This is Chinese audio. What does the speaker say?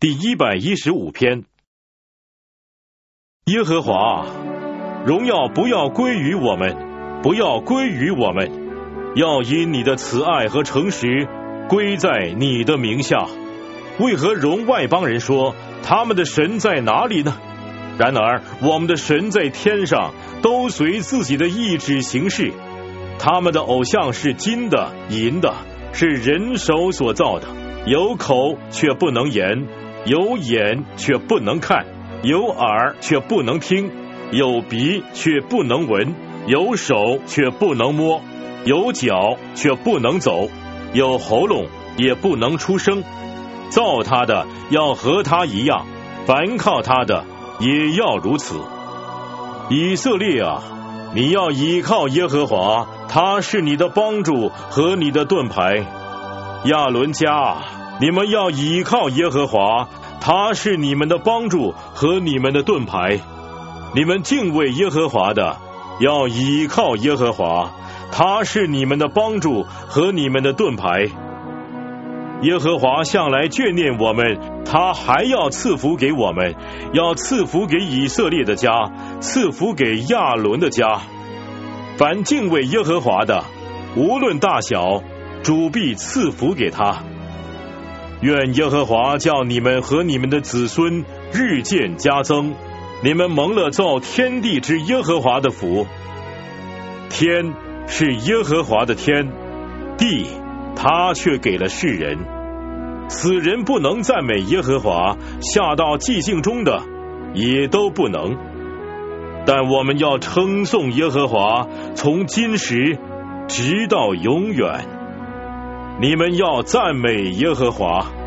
第115篇。耶和华，荣耀不要归于我们，不要归于我们，要因你的慈爱和诚实归在你的名下。为何容外邦人说他们的神在哪里呢？然而我们的神在天上，都随自己的意志行事。他们的偶像是金的、银的，是人手所造的，有口却不能言，有眼却不能看，有耳却不能听，有鼻却不能闻，有手却不能摸，有脚却不能走，有喉咙也不能出声。造他的要和他一样，凡靠他的也要如此。以色列啊，你要倚靠耶和华，他是你的帮助和你的盾牌。亚伦家啊，你们要倚靠耶和华，他是你们的帮助和你们的盾牌。你们敬畏耶和华的，要倚靠耶和华，他是你们的帮助和你们的盾牌。耶和华向来眷念我们，他还要赐福给我们，要赐福给以色列的家，赐福给亚伦的家。凡敬畏耶和华的，无论大小，主必赐福给他。愿耶和华叫你们和你们的子孙日渐加增，你们蒙了造天地之耶和华的福。天是耶和华的天，地他却给了世人。死人不能赞美耶和华，下到寂静中的也都不能。但我们要称颂耶和华，从今时直到永远。你们要赞美耶和华。